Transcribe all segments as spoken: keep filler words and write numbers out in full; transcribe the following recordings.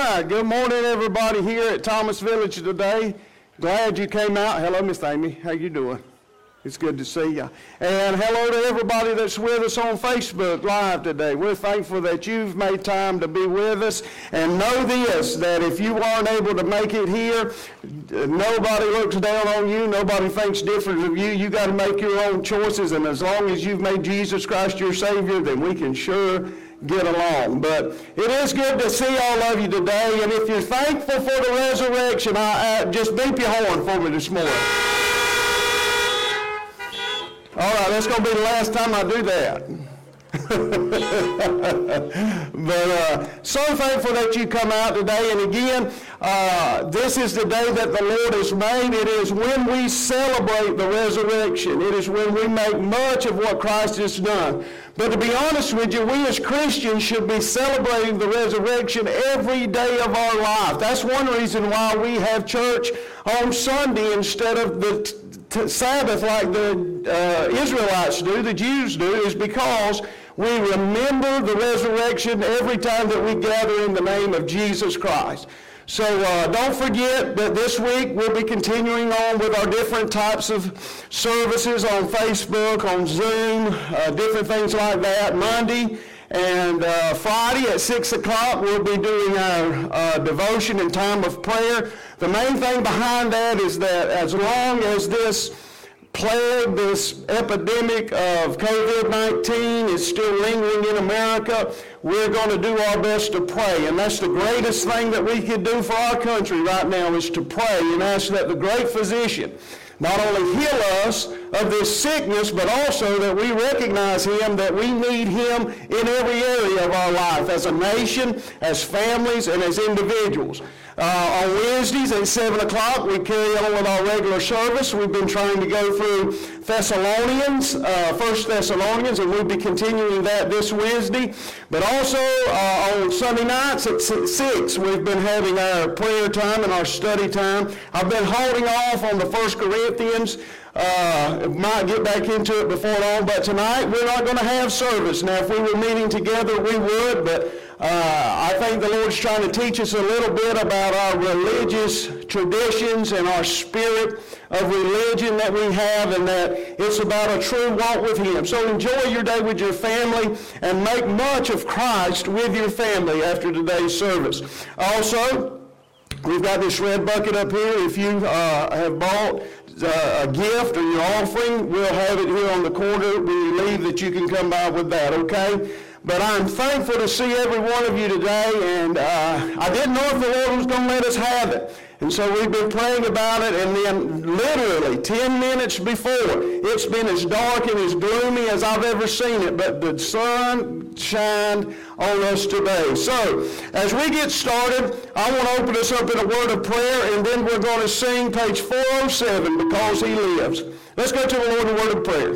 right, good morning everybody here at Thomas Village today. Glad you came out. Hello, Miss Amy. How you doing? It's good to see you. And hello to everybody that's with us on Facebook Live today. We're thankful that you've made time to be with us. And know this, that if you aren't able to make it here, nobody looks down on you. Nobody thinks different of you. You got to make your own choices. And as long as you've made Jesus Christ your Savior, then we can sure get along. But it is good to see all of you today. And if you're thankful for the resurrection, I, I just beep your horn for me this morning. All right, that's going to be the last time I do that. But uh, so thankful that you come out today. And again, uh, this is the day that the Lord has made. It is when we celebrate the resurrection. It is when we make much of what Christ has done. But to be honest with you, we as Christians should be celebrating the resurrection every day of our life. That's one reason why we have church on Sunday instead of the t- t- Sabbath like the uh, Israelites do, the Jews do, is because we remember the resurrection every time that we gather in the name of Jesus Christ. So uh, don't forget that this week we'll be continuing on with our different types of services on Facebook, on Zoom, uh, different things like that. Monday and uh, Friday at six o'clock we'll be doing our uh, devotion and time of prayer. The main thing behind that is that as long as this plague, this epidemic of covid nineteen is still lingering in America, we're going to do our best to pray. And that's the greatest thing that we can do for our country right now, is to pray and ask that the great physician not only heal us of this sickness, but also that we recognize him, that we need him in every area of our life, as a nation, as families, and as individuals. Uh, on Wednesdays at seven o'clock, we carry on with our regular service. We've been trying to go through Thessalonians, uh, First Thessalonians, and we'll be continuing that this Wednesday. But also uh, on Sunday nights at six, we've been having our prayer time and our study time. I've been holding off on the First Corinthians. Uh, might get back into it before long, but tonight we're not going to have service. Now, if we were meeting together, we would, but uh, I think the Lord's trying to teach us a little bit about our religious traditions and our spirit of religion that we have, and that it's about a true walk with him. So enjoy your day with your family and make much of Christ with your family after today's service. Also, we've got this red bucket up here. If you uh, have bought Uh, a gift or your offering, we'll have it here on the corner when you leave, that you can come by with that, okay? But I'm thankful to see every one of you today, and uh, I didn't know if the Lord was going to let us have it. And so we've been praying about it, and then literally ten minutes before, it's been as dark and as gloomy as I've ever seen it, but the sun shined on us today. So, as we get started, I want to open us up in a word of prayer, and then we're going to sing page four oh seven, Because He Lives. Let's go to the Lord in a word of prayer.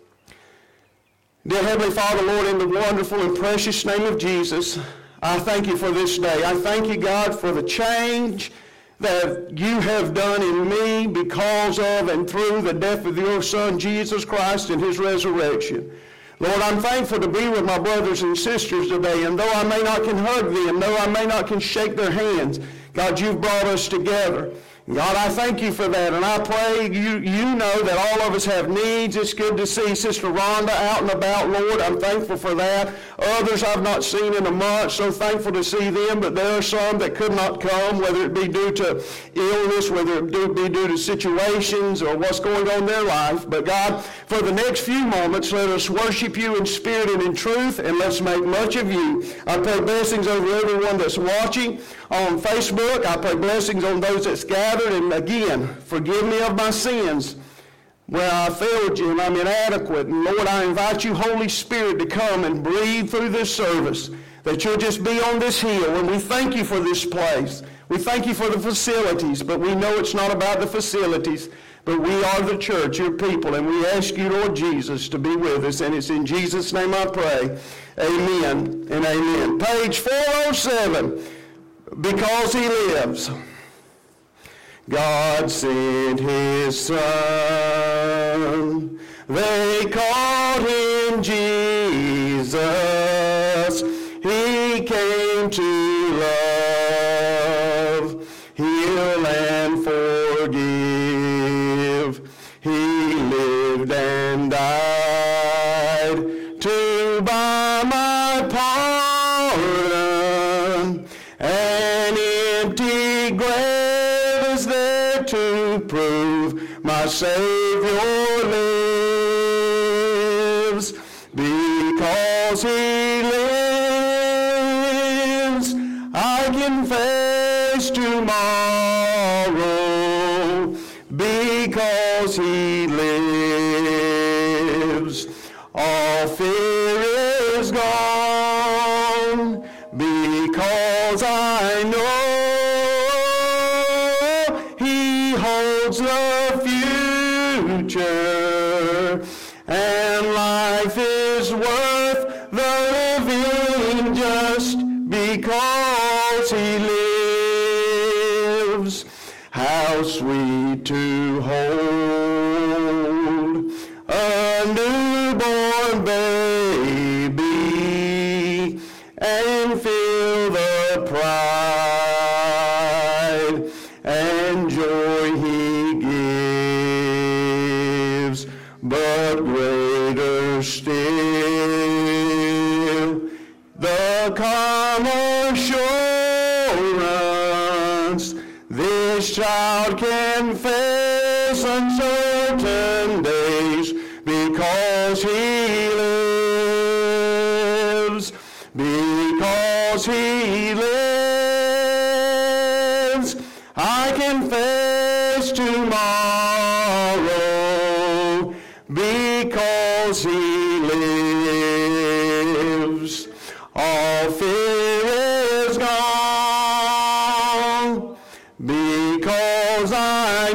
Dear Heavenly Father, Lord, in the wonderful and precious name of Jesus, I thank you for this day. I thank you, God, for the change that you have done in me because of and through the death of your Son, Jesus Christ, and his resurrection. Lord, I'm thankful to be with my brothers and sisters today, and though I may not can hug them, though I may not can shake their hands, God, you've brought us together. God, I thank you for that, and I pray you you know that all of us have needs. It's good to see Sister Rhonda out and about, Lord. I'm thankful for that. Others I've not seen in a month, so thankful to see them, but there are some that could not come, whether it be due to illness, whether it be due to situations or what's going on in their life. But God, for the next few moments, let us worship you in spirit and in truth, and let's make much of you. I pray blessings over everyone that's watching on Facebook. I pray blessings on those that's gathered. And again, forgive me of my sins where I failed you and I'm inadequate. And Lord, I invite you, Holy Spirit, to come and breathe through this service, that you'll just be on this hill. And we thank you for this place. We thank you for the facilities, but we know it's not about the facilities, but we are the church, your people, and we ask you, Lord Jesus, to be with us. And it's in Jesus' name I pray. Amen and amen. Page four oh seven, Because He Lives. God sent his Son, they called him Jesus. He came to love to prove my Savior lives. Because He lives, I can face tomorrow. Because He lives, all fear is gone. Because I know He holds the future, and life is worth the living just because He lives. How sweet to hold a newborn baby and feel the pride and joy He gives, but greater still the calm assurance this child can face uncertain days because He lives. Because He lives, I can face tomorrow. Because He lives, all fear is gone. Because I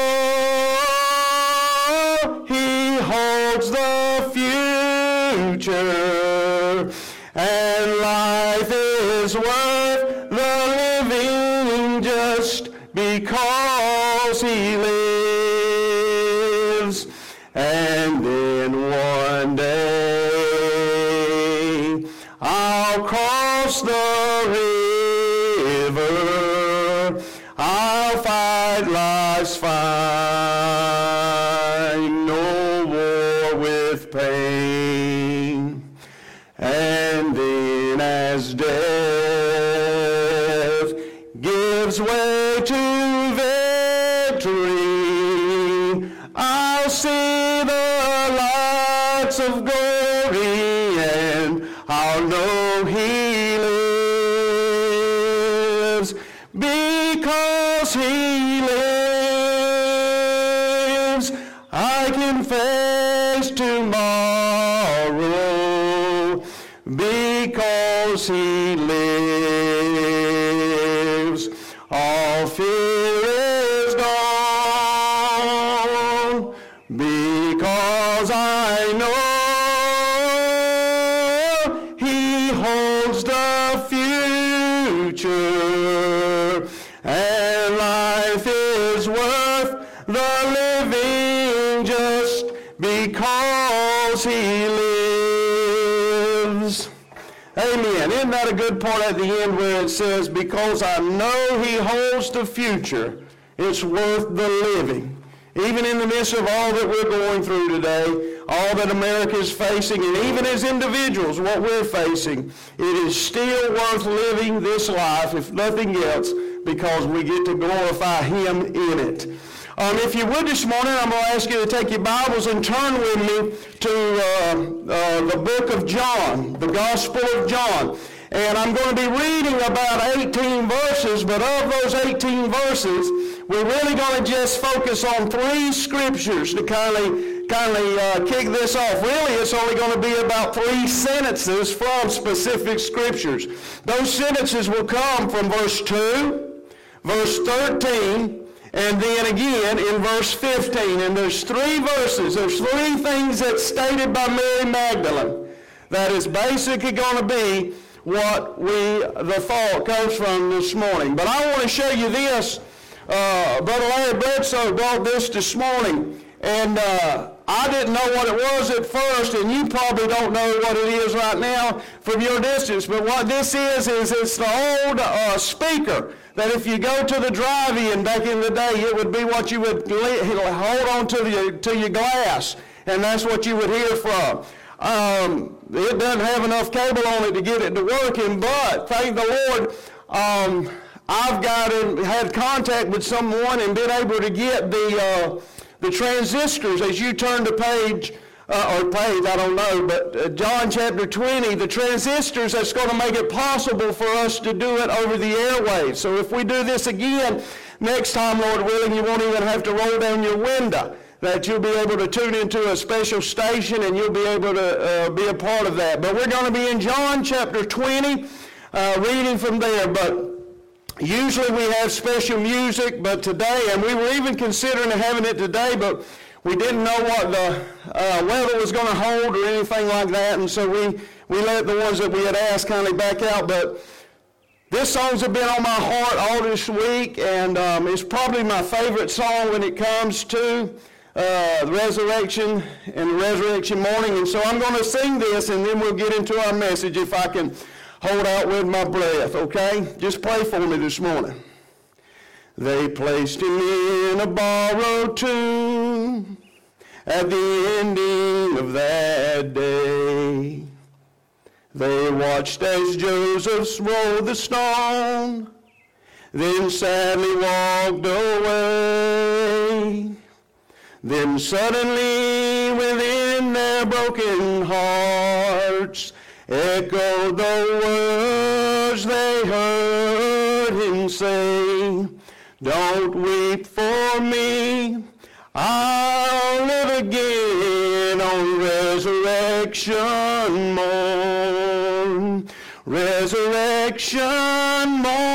know He holds the future, and life is worth the living just because He lives. And then one day I'll cross the river, I'll fight life's fight, no war with pain. And then as death gives way to victory, I'll see the lights of glory, and I'll know He lives. Because He lives, I can face tomorrow. Because He lives, all fear is gone. Because I know He holds the future, and life is worth the living just because He lives. Amen. Isn't that a good part at the end where it says, because I know He holds the future, it's worth the living. Even in the midst of all that we're going through today, all that America is facing, and even as individuals, what we're facing, it is still worth living this life, if nothing else, because we get to glorify Him in it. Um, if you would this morning, I'm going to ask you to take your Bibles and turn with me to uh, uh, the book of John, the Gospel of John. And I'm going to be reading about eighteen verses, but of those eighteen verses, we're really going to just focus on three scriptures to kind of kind of uh, kick this off. Really, it's only going to be about three sentences from specific scriptures. Those sentences will come from verse two, verse thirteen, and then again in verse fifteen. And there's three verses, there's three things that's stated by Mary Magdalene that is basically going to be what we, the thought comes from this morning. But I want to show you this. Uh, Brother Larry Bledsoe brought this this morning, and uh, I didn't know what it was at first, and you probably don't know what it is right now from your distance. But what this is, is it's the old uh, speaker that if you go to the drive-in back in the day, it would be what you would hold on to, the, to your glass, and that's what you would hear from. Um, it doesn't have enough cable on it to get it to working, but thank the Lord, um, I've got to, had contact with someone and been able to get the uh, the transistors as you turn to page uh, or page, I don't know, but uh, John chapter twenty, the transistors that's going to make it possible for us to do it over the airwaves. So if we do this again next time, Lord willing, you won't even have to roll down your window, that you'll be able to tune into a special station and you'll be able to uh, be a part of that. But we're going to be in John chapter twenty, uh, reading from there. But usually we have special music, but today, and we were even considering having it today, but we didn't know what the uh, weather was going to hold or anything like that, and so we, we let the ones that we had asked kind of back out. But this song's have been on my heart all this week, and um, it's probably my favorite song when it comes to Uh, the resurrection and the resurrection morning. And so I'm going to sing this and then we'll get into our message if I can hold out with my breath, okay? Just pray for me this morning. They placed him in a borrowed tomb at the ending of that day. They watched as Joseph rolled the stone, then sadly walked away. Then suddenly within their broken hearts echoed the words they heard him say, "Don't weep for me, I'll live again on resurrection morn. Resurrection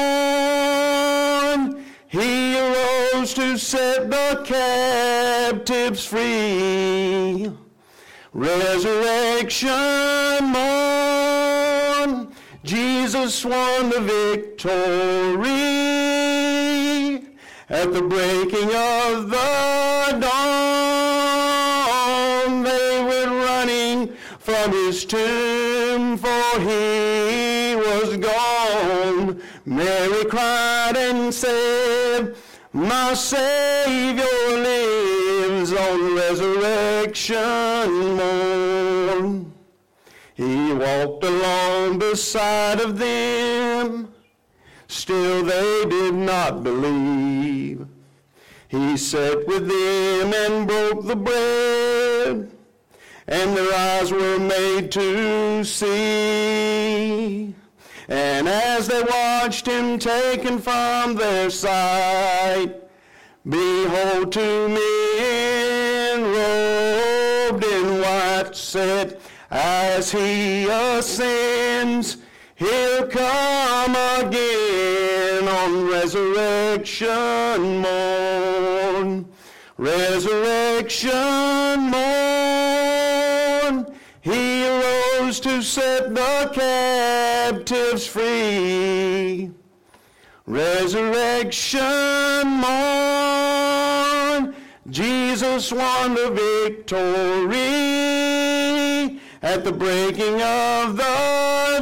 morn, he arose to set the captives free. Resurrection morn, Jesus won the victory. At the breaking of the dawn, they went running from his tomb, for he was gone. Mary cried and said, "My Savior lives on resurrection morn." He walked along beside of them, still they did not believe. He sat with them and broke the bread, and their eyes were made to see. And as they watched him taken from their sight, behold, two men robed in white said, "As he ascends, he'll come again on resurrection morn." Resurrection morn, he arose to set the captives free. Resurrection morn, Jesus won the victory. At the breaking of the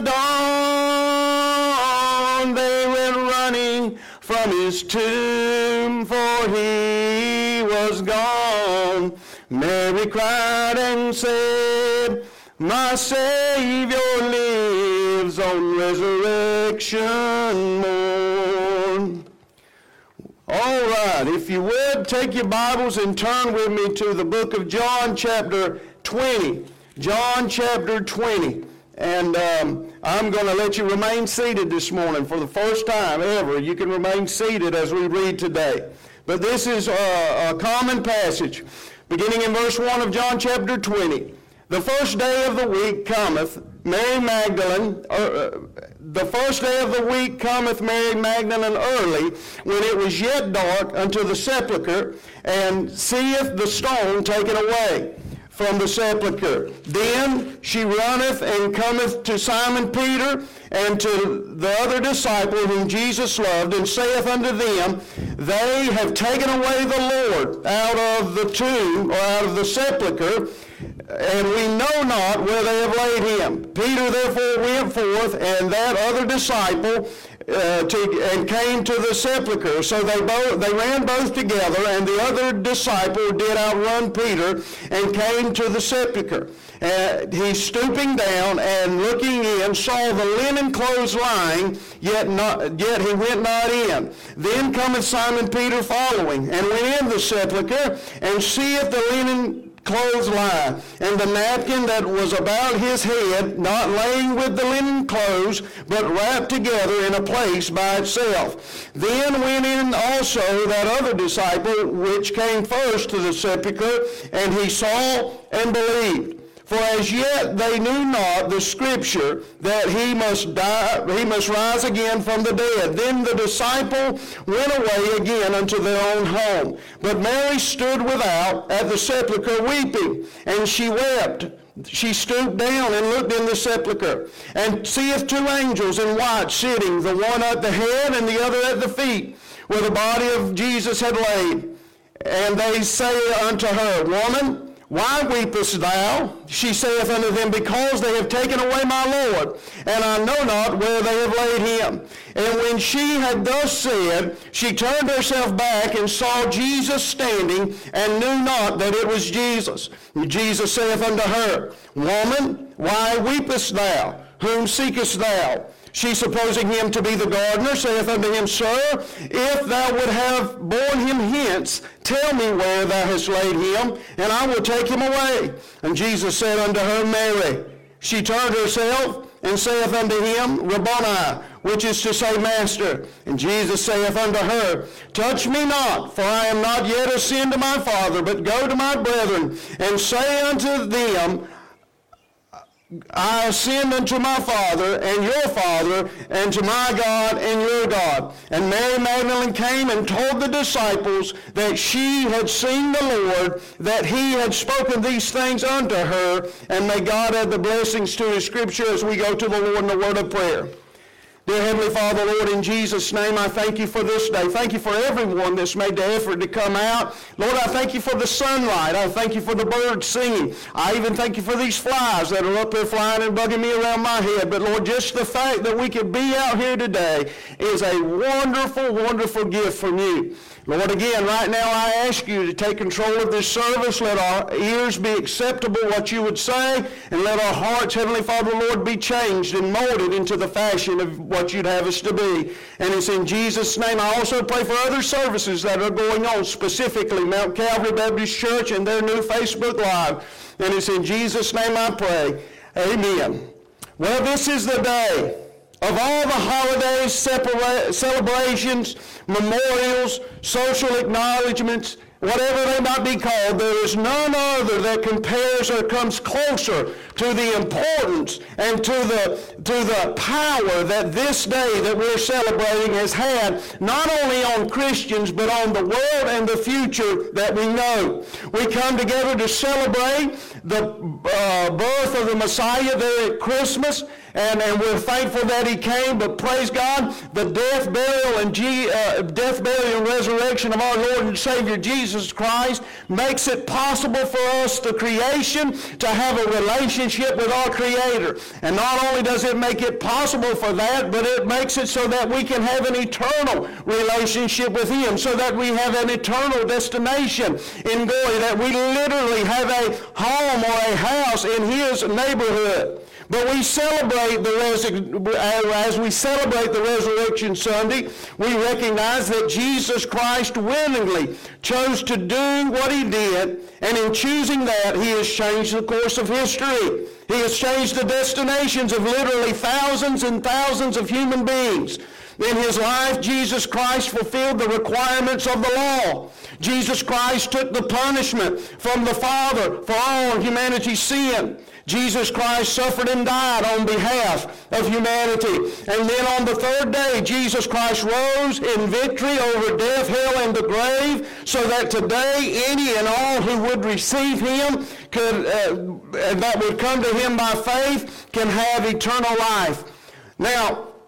dawn, they went running from his tomb, for he was gone. Mary cried and said, "My Savior lives on resurrection morn." All right, if you would, take your Bibles and turn with me to the book of John chapter twenty. John chapter twenty. And um, I'm going to let you remain seated this morning for the first time ever. You can remain seated as we read today. But this is a, a common passage. Beginning in verse one of John chapter twenty. The first day of the week cometh, Mary Magdalene, uh, the first day of the week cometh Mary Magdalene early, when it was yet dark, unto the sepulchre, and seeth the stone taken away from the sepulchre. Then she runneth and cometh to Simon Peter and to the other disciple whom Jesus loved, and saith unto them, "They have taken away the Lord out of the tomb," or out of the sepulchre, "and we know not where they have laid him." Peter therefore went forth, and that other disciple, uh, to, and came to the sepulchre. So they both they ran both together, and the other disciple did outrun Peter and came to the sepulchre. Uh, he stooping down and looking in saw the linen clothes lying, yet not yet he went not in. Then cometh Simon Peter following, and went in the sepulchre, and seeth the linen clothes lie, and the napkin that was about his head, not laying with the linen clothes, but wrapped together in a place by itself. Then went in also that other disciple which came first to the sepulchre, and he saw and believed. For as yet they knew not the scripture that he must die, he must rise again from the dead. Then the disciple went away again unto their own home. But Mary stood without at the sepulchre weeping, and she wept. She stooped down and looked in the sepulchre, and seeth two angels in white sitting, the one at the head and the other at the feet, where the body of Jesus had laid. And they say unto her, Woman, why weepest thou? She saith unto them, Because they have taken away my Lord, and I know not where they have laid him. And when she had thus said, she turned herself back and saw Jesus standing, and knew not that it was Jesus. And Jesus saith unto her, Woman, why weepest thou? Whom seekest thou? She, supposing him to be the gardener, saith unto him, Sir, if thou would have borne him hence, tell me where thou hast laid him, and I will take him away. And Jesus said unto her, Mary. She turned herself and saith unto him, Rabboni, which is to say, Master. And Jesus saith unto her, Touch me not, for I am not yet ascended to my Father, but go to my brethren, and say unto them, I ascend unto my Father and your Father, and to my God and your God. And Mary Magdalene came and told the disciples that she had seen the Lord, that he had spoken these things unto her. And may God add the blessings to his scripture as we go to the Lord in the word of prayer. Dear Heavenly Father, Lord, in Jesus' name, I thank you for this day. Thank you for everyone that's made the effort to come out. Lord, I thank you for the sunlight. I thank you for the birds singing. I even thank you for these flies that are up there flying and bugging me around my head. But Lord, just the fact that we could be out here today is a wonderful, wonderful gift from you. Lord, again, right now I ask you to take control of this service. Let our ears be acceptable, what you would say, and let our hearts, Heavenly Father, Lord, be changed and molded into the fashion of what you'd have us to be. And it's in Jesus' name. I also pray for other services that are going on, specifically Mount Calvary Baptist Church and their new Facebook Live. And it's in Jesus' name I pray. Amen. Well, this is the day. Of all the holidays, separa- celebrations, memorials, social acknowledgments, whatever they might be called, there is none other that compares or comes closer to the importance and to the, to the power that this day that we're celebrating has had, not only on Christians, but on the world and the future that we know. We come together to celebrate the uh, birth of the Messiah there at Christmas, and, and we're thankful that he came, but praise God, the death, burial, and G, uh, death, burial, and resurrection of our Lord and Savior Jesus Christ makes it possible for us, the creation, to have a relationship with our Creator. And not only does it make it possible for that, but it makes it so that we can have an eternal relationship with him, so that we have an eternal destination in glory, that we literally have a home or a house in his neighborhood. But we celebrate the res- as we celebrate the Resurrection Sunday, we recognize that Jesus Christ willingly chose to do what he did, and in choosing that, he has changed the course of history. He has changed the destinations of literally thousands and thousands of human beings. In his life, Jesus Christ fulfilled the requirements of the law. Jesus Christ took the punishment from the Father for all humanity's sin. Jesus Christ suffered and died on behalf of humanity. And then on the third day, Jesus Christ rose in victory over death, hell, and the grave, so that today any and all who would receive him, could, uh, that would come to him by faith, can have eternal life. Now,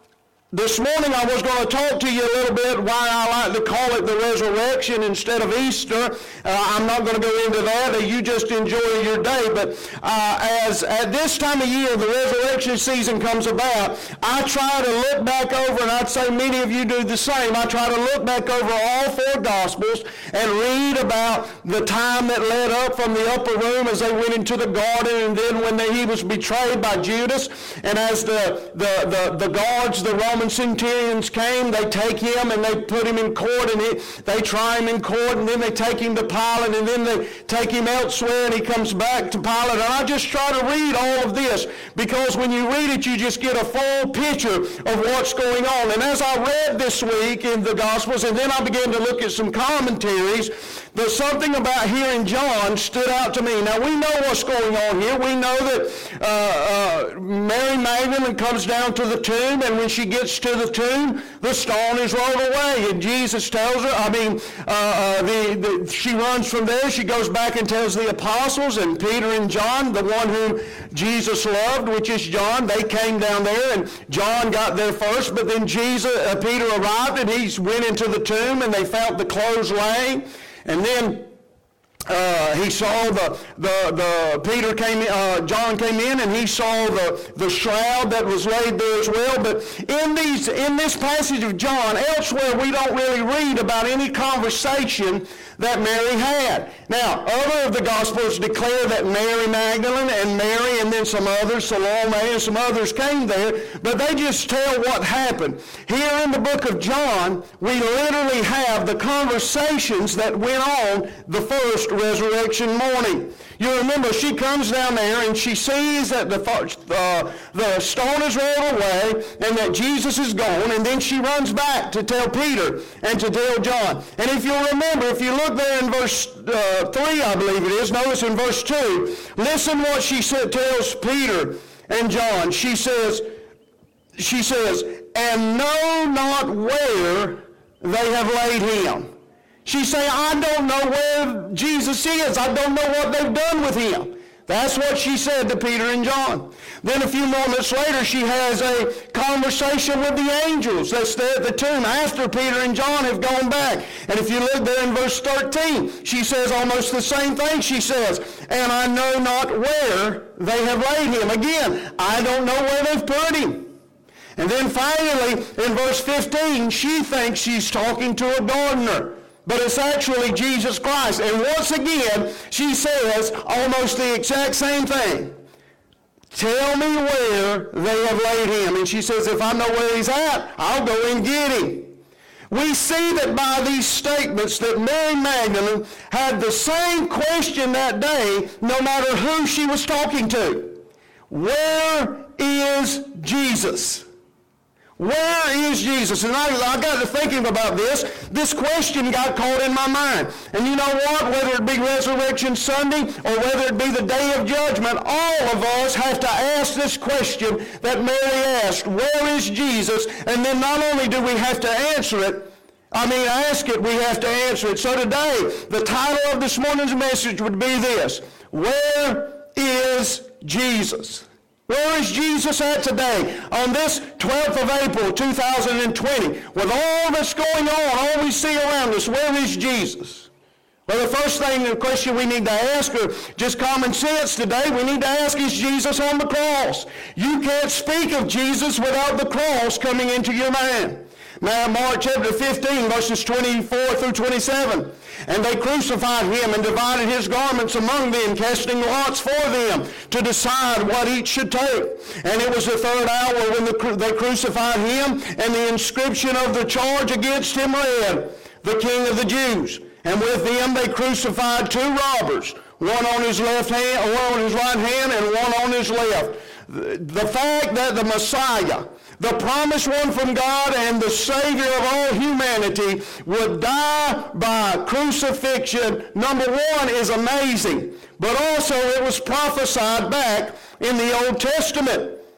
This morning I was going to talk to you a little bit why I like to call it the resurrection instead of Easter. Uh, I'm not going to go into that. You just enjoy your day. But uh, as at this time of year, the resurrection season comes about, I try to look back over, and I'd say many of you do the same. I try to look back over all four Gospels and read about the time that led up from the upper room as they went into the garden, and then when they, he was betrayed by Judas, and as the, the, the, the guards, the Roman centurions came, they take him and they put him in court, and he, they try him in court, and then they take him to Pilate, and then they take him elsewhere, and he comes back to Pilate. And I just try to read all of this, because when you read it, you just get a full picture of what's going on. And as I read this week in the Gospels, and then I began to look at some commentaries, there's something about here in John stood out to me. Now, we know what's going on here. We know that uh, uh, Mary Magdalene comes down to the tomb, and when she gets to the tomb, the stone is rolled away. And Jesus tells her, I mean, uh, uh, the, the, she runs from there. She goes back and tells the apostles, and Peter and John, the one whom Jesus loved, which is John, they came down there, and John got there first, but then Jesus, uh, Peter arrived, and he went into the tomb, and they found the clothes laying. And then uh, he saw the, the, the Peter came, uh, John came in, and he saw the, the shroud that was laid there as well. But in these, in this passage of John, elsewhere we don't really read about any conversation that Mary had. Now, other of the Gospels declare that Mary Magdalene and Mary and then some others, Salome and some others came there, but they just tell what happened. Here in the book of John, we literally have the conversations that went on the first resurrection morning. You remember, she comes down there and she sees that the, uh, the stone is rolled away and that Jesus is gone, and then she runs back to tell Peter and to tell John. And if you'll remember, if you look there in verse uh, three, I believe it is, notice in verse two, listen what she said, tells Peter and John. She says, she says, and know not where they have laid him. She's saying, I don't know where Jesus is. I don't know what they've done with him. That's what she said to Peter and John. Then a few moments later, she has a conversation with the angels that stay at the tomb after Peter and John have gone back. And if you look there in verse thirteen, she says almost the same thing. She says, and I know not where they have laid him. Again, I don't know where they've put him. And then finally, in verse fifteen, she thinks she's talking to a gardener. But it's actually Jesus Christ. And once again, she says almost the exact same thing. Tell me where they have laid him. And she says, if I know where he's at, I'll go and get him. We see that by these statements that Mary Magdalene had the same question that day, no matter who she was talking to. Where is Jesus? Where is Jesus? And I, I got to thinking about this. This question got caught in my mind. And you know what? Whether it be Resurrection Sunday or whether it be the Day of Judgment, all of us have to ask this question that Mary asked. Where is Jesus? And then not only do we have to answer it, I mean ask it, we have to answer it. So today, the title of this morning's message would be this: Where is Jesus? Where is Jesus at today? On this twelfth of April, two thousand twenty, with all that's going on, all we see around us, where is Jesus? Well, the first thing, the question we need to ask, or just common sense today, we need to ask, is Jesus on the cross? You can't speak of Jesus without the cross coming into your mind. Now, Mark chapter fifteen, verses twenty-four through twenty-seven. And they crucified him and divided his garments among them, casting lots for them to decide what each should take. And it was the third hour when the, they crucified him, and the inscription of the charge against him read, the King of the Jews. And with them they crucified two robbers, one on his left hand, one on his right hand, and one on his left. The, the fact that the Messiah, the promised one from God and the Savior of all humanity, would die by crucifixion, number one, is amazing. But also it was prophesied back in the Old Testament.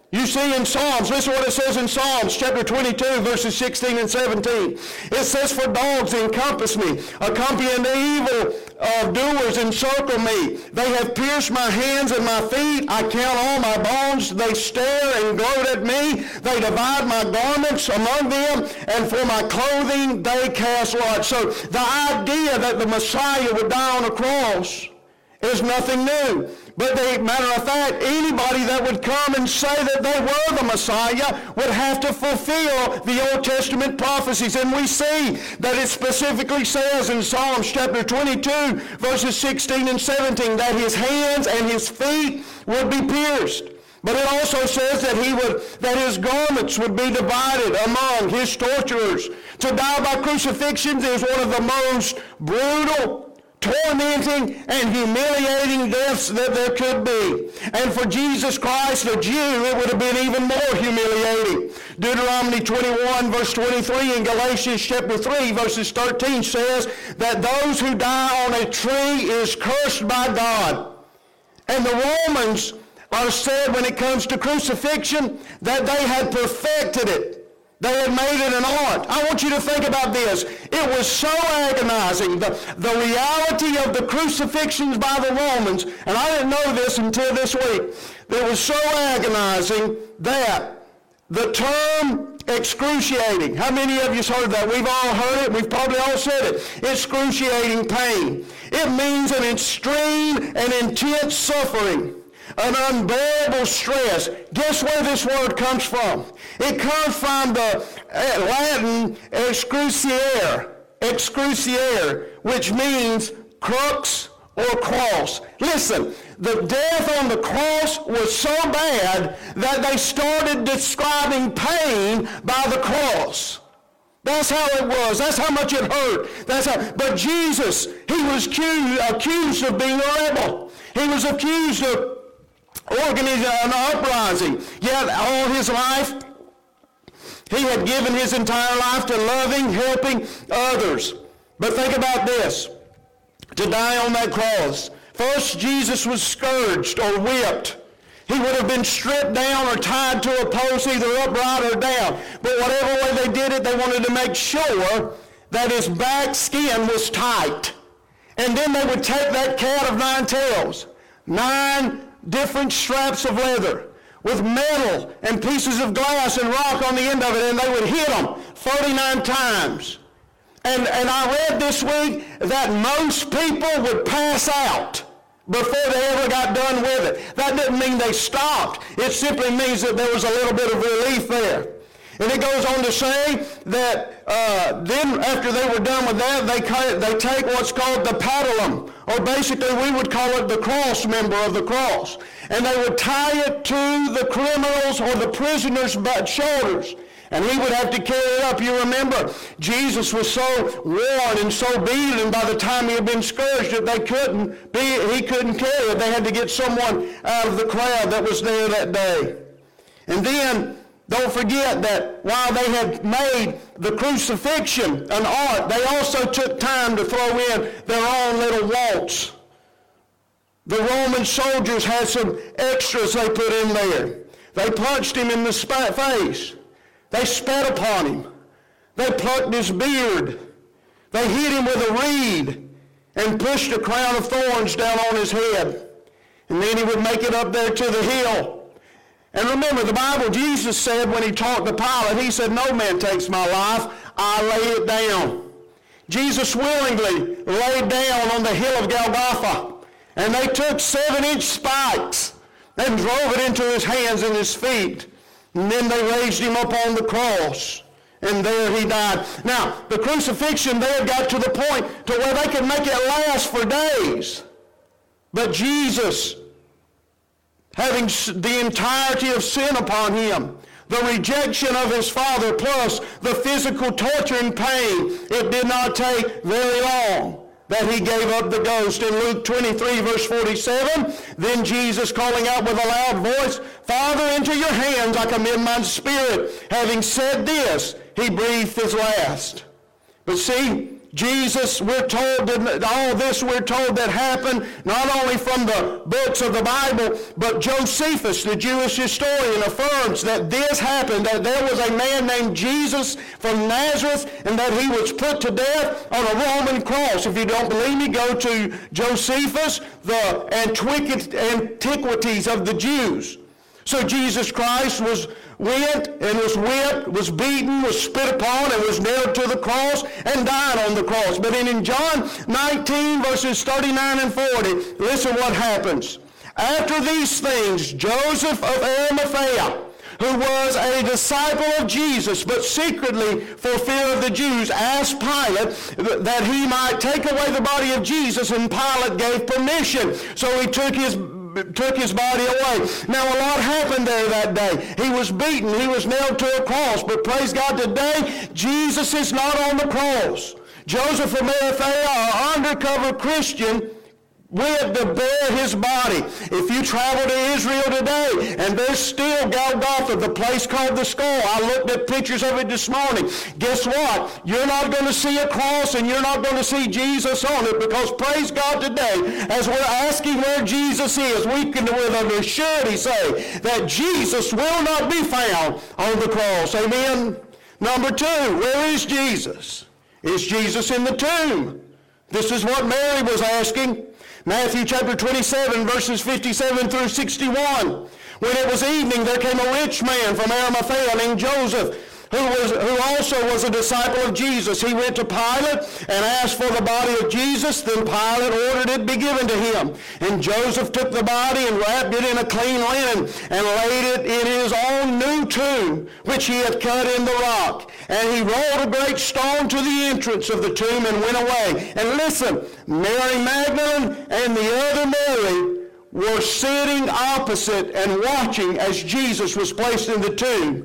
You see in Psalms, listen to what it says in Psalms chapter twenty-two, verses sixteen and seventeen. It says, for dogs encompass me, accompanying the evil of doers encircle me. They have pierced my hands and my feet. I count all my bones. They stare and gloat at me. They divide my garments among them, and for my clothing they cast lots. So the idea that the Messiah would die on a cross is nothing new. But the matter of fact, anybody that would come and say that they were the Messiah would have to fulfill the Old Testament prophecies. And we see that it specifically says in Psalms chapter twenty-two, verses sixteen and seventeen, that his hands and his feet would be pierced. But it also says that he would, that his garments would be divided among his torturers. To die by crucifixion is one of the most brutal, tormenting, and humiliating deaths that there could be. And for Jesus Christ, the Jew, it would have been even more humiliating. Deuteronomy twenty-one, verse twenty-three, and Galatians chapter three, verses thirteen says that those who die on a tree is cursed by God. And the Romans are said when it comes to crucifixion that they had perfected it. They had made it an art. I want you to think about this. It was so agonizing. The, the reality of the crucifixions by the Romans, and I didn't know this until this week, it was so agonizing that the term excruciating, how many of you heard that? We've all heard it. We've probably all said it. Excruciating pain. It means an extreme and intense suffering. An unbearable stress. Guess where this word comes from? It comes from the Latin excruciare, excruciare, which means crux or cross. Listen, the death on the cross was so bad that they started describing pain by the cross. That's how it was. That's how much it hurt. That's how. But Jesus, he was accused, accused of being a rebel. He was accused of organizing an uprising. Yet all his life, he had given his entire life to loving, helping others. But think about this. To die on that cross. First, Jesus was scourged or whipped. He would have been stripped down or tied to a post, either upright or down. But whatever way they did it, they wanted to make sure that his back skin was tight. And then they would take that cat of nine tails, nine different straps of leather with metal and pieces of glass and rock on the end of it, and they would hit them forty-nine times. And, and I read this week that most people would pass out before they ever got done with it. That didn't mean they stopped. It simply means that there was a little bit of relief there. And it goes on to say that uh, then after they were done with that, they, they take what's called the patellum, or basically we would call it the cross member of the cross. And they would tie it to the criminal's or the prisoner's shoulders. And he would have to carry it up. You remember, Jesus was so worn and so beaten by the time he had been scourged that they couldn't be, he couldn't carry it. They had to get someone out of the crowd that was there that day. And then, don't forget that while they had made the crucifixion an art, they also took time to throw in their own little waltz. The Roman soldiers had some extras they put in there. They punched him in the face. They spat upon him. They plucked his beard. They hit him with a reed and pushed a crown of thorns down on his head. And then he would make it up there to the hill. And remember, the Bible, Jesus said when he talked to Pilate, he said, "No man takes my life, I lay it down." Jesus willingly laid down on the hill of Golgotha. And they took seven-inch spikes and drove it into his hands and his feet. And then they raised him up on the cross. And there he died. Now, the crucifixion there got to the point to where they could make it last for days. But Jesus, having the entirety of sin upon him, the rejection of his Father, plus the physical torture and pain, it did not take very long that he gave up the ghost. In Luke twenty-three, verse forty-seven, then Jesus, calling out with a loud voice, "Father, into your hands I commend my spirit." Having said this, he breathed his last. But see, Jesus, we're told that all this we're told that happened not only from the books of the Bible, but Josephus, the Jewish historian, affirms that this happened, that there was a man named Jesus from Nazareth, and that he was put to death on a Roman cross. If you don't believe me, go to Josephus, the Antiquities of the Jews. So Jesus Christ was went and was whipped, was beaten, was spit upon, and was nailed to the cross and died on the cross. But in, in John nineteen, verses thirty-nine and forty, listen what happens. After these things, Joseph of Arimathea, who was a disciple of Jesus, but secretly for fear of the Jews, asked Pilate that he might take away the body of Jesus, and Pilate gave permission. So he took his took his body away. Now a lot happened there that day. He was beaten. He was nailed to a cross. But praise God, today, Jesus is not on the cross. Joseph of Arimathea, an undercover Christian, went to bear his body. If you travel to Israel today, and there's still Golgotha, the place called the skull. I looked at pictures of it this morning. Guess what? You're not going to see a cross, and you're not going to see Jesus on it, because praise God today, as we're asking where Jesus is, we can with a surety say that Jesus will not be found on the cross. Amen? Number two, where is Jesus? Is Jesus in the tomb? This is what Mary was asking. Matthew chapter twenty-seven, verses fifty-seven through sixty-one. When it was evening, there came a rich man from Arimathea named Joseph, who was who also was a disciple of Jesus. He went to Pilate and asked for the body of Jesus. Then Pilate ordered it be given to him. And Joseph took the body and wrapped it in a clean linen and laid it in his own new tomb, which he had cut in the rock. And he rolled a great stone to the entrance of the tomb and went away. And listen, Mary Magdalene and the other Mary were sitting opposite and watching as Jesus was placed in the tomb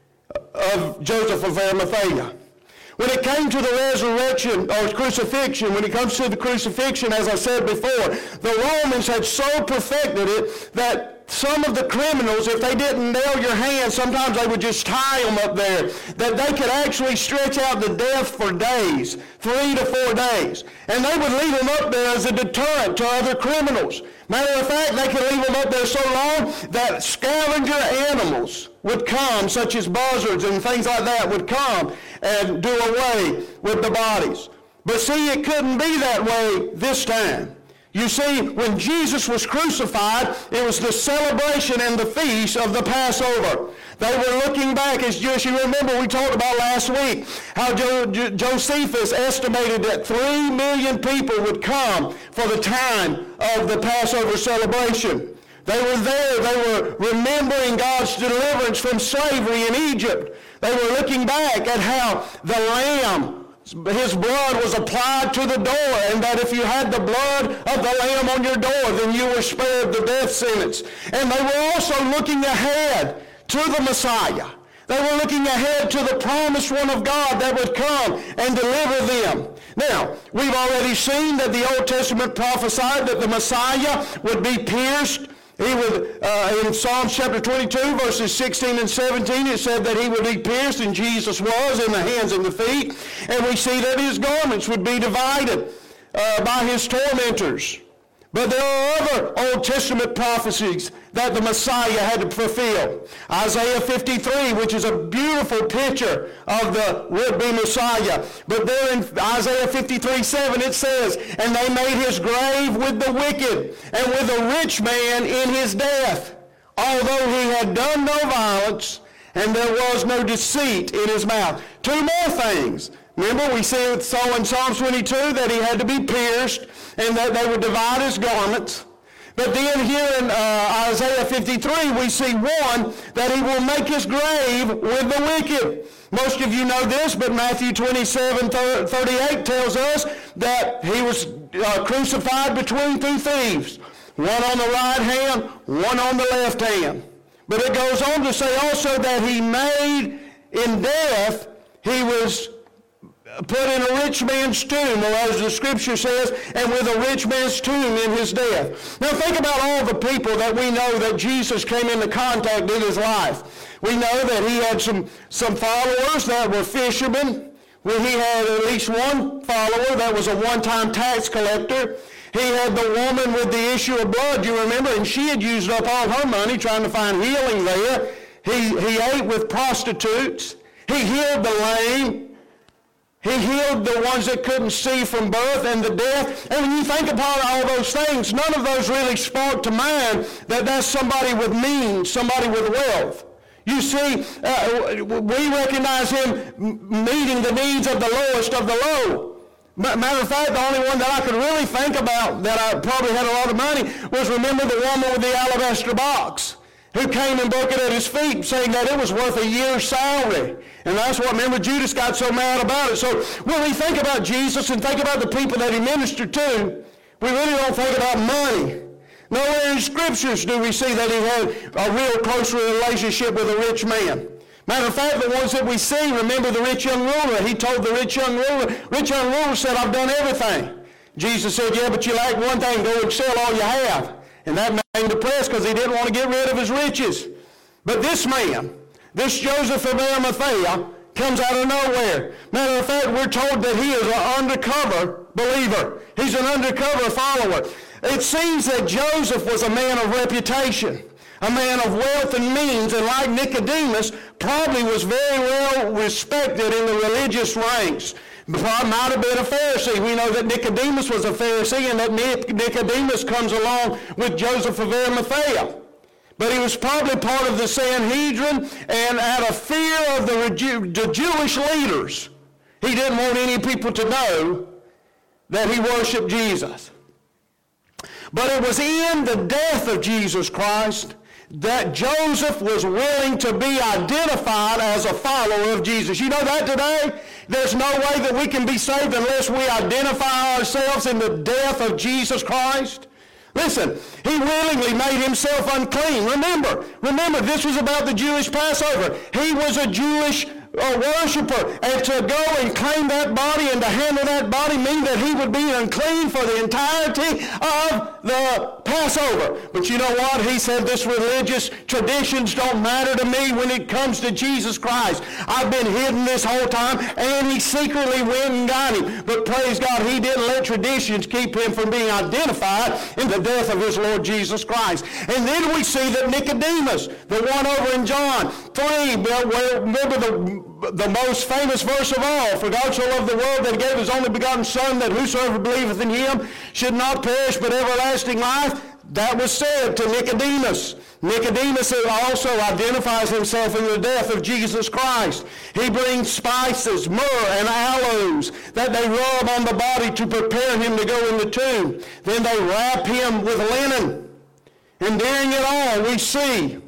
of Joseph of Arimathea. When it came to the resurrection or crucifixion, when it comes to the crucifixion, as I said before, the Romans had so perfected it that some of the criminals, if they didn't nail your hands, sometimes they would just tie them up there, that they could actually stretch out the death for days, three to four days. And they would leave them up there as a deterrent to other criminals. Matter of fact, they could leave them up there so long that scavenger animals would come, such as buzzards and things like that, would come and do away with the bodies. But see, it couldn't be that way this time. You see, when Jesus was crucified, it was the celebration and the feast of the Passover. They were looking back, as Jewish, you remember we talked about last week, how Jo- Jo- Josephus estimated that three million people would come for the time of the Passover celebration. They were there, they were remembering God's deliverance from slavery in Egypt. They were looking back at how the Lamb, his blood was applied to the door, and that if you had the blood of the Lamb on your door, then you were spared the death sentence. And they were also looking ahead to the Messiah. They were looking ahead to the promised one of God that would come and deliver them. Now, we've already seen that the Old Testament prophesied that the Messiah would be pierced. He would, uh, in Psalms chapter twenty-two, verses sixteen and seventeen, it said that he would be pierced, and Jesus was, in the hands and the feet. And we see that his garments would be divided uh, by his tormentors. But there are other Old Testament prophecies that the Messiah had to fulfill. Isaiah fifty-three, which is a beautiful picture of the would-be Messiah. But there in Isaiah fifty-three seven it says, "And they made his grave with the wicked, and with a rich man in his death, although he had done no violence, and there was no deceit in his mouth." Two more things. Remember, we see, saw in Psalms twenty-two that he had to be pierced and that they would divide his garments. But then here in uh, Isaiah fifty-three, we see one, that he will make his grave with the wicked. Most of you know this, but Matthew twenty-seven thirty-eight tells us that he was uh, crucified between two thieves, one on the right hand, one on the left hand. But it goes on to say also that he made in death, he was put in a rich man's tomb, or as the scripture says, and with a rich man's tomb in his death. Now think about all the people that we know that Jesus came into contact in his life. We know that he had some, some followers that were fishermen. Well, he had at least one follower that was a one-time tax collector. He had the woman with the issue of blood, you remember, and she had used up all her money trying to find healing there. He, he ate with prostitutes. He healed the lame. He healed the ones that couldn't see from birth and the deaf. And when you think about all those things, none of those really spark to mind that that's somebody with means, somebody with wealth. You see, uh, we recognize him meeting the needs of the lowest of the low. Matter of fact, the only one that I could really think about that I probably had a lot of money was, remember the woman with the alabaster box who came and broke it at his feet, saying that it was worth a year's salary. And that's what, remember, Judas got so mad about it. So when we think about Jesus and think about the people that he ministered to, we really don't think about money. Nowhere in Scriptures do we see that he had a real close relationship with a rich man. Matter of fact, the ones that we see, remember the rich young ruler. He told the rich young ruler, rich young ruler said, I've done everything. Jesus said, yeah, but you lack one thing, go and sell all you have. And that made him depressed because he didn't want to get rid of his riches. But this man, this Joseph of Arimathea, comes out of nowhere. Matter of fact, we're told that he is an undercover believer. He's an undercover follower. It seems that Joseph was a man of reputation, a man of wealth and means, and like Nicodemus, probably was very well respected in the religious ranks. Probably might have been a Pharisee. We know that Nicodemus was a Pharisee, and that Nicodemus comes along with Joseph of Arimathea. But he was probably part of the Sanhedrin, and out of fear of the, Jew, the Jewish leaders, he didn't want any people to know that he worshiped Jesus. But it was in the death of Jesus Christ that Joseph was willing to be identified as a follower of Jesus. You know that today? There's no way that we can be saved unless we identify ourselves in the death of Jesus Christ. Listen, he willingly made himself unclean. Remember, remember, this was about the Jewish Passover. He was a Jewish uh, worshiper, and to go and claim that body and to handle that body mean that he would be unclean for the entirety of the Passover. But you know what? He said, this religious traditions don't matter to me when it comes to Jesus Christ. I've been hidden this whole time, and he secretly went and got him. But praise God, he didn't let traditions keep him from being identified in the death of his Lord Jesus Christ. And then we see that Nicodemus, the one over in John three, remember the the most famous verse of all, for God so loved the world that he gave his only begotten Son, that whosoever believeth in him should not perish but everlasting life. That was said to Nicodemus. Nicodemus also identifies himself in the death of Jesus Christ. He brings spices, myrrh, and aloes that they rub on the body to prepare him to go in the tomb. Then they wrap him with linen. And during it all, we see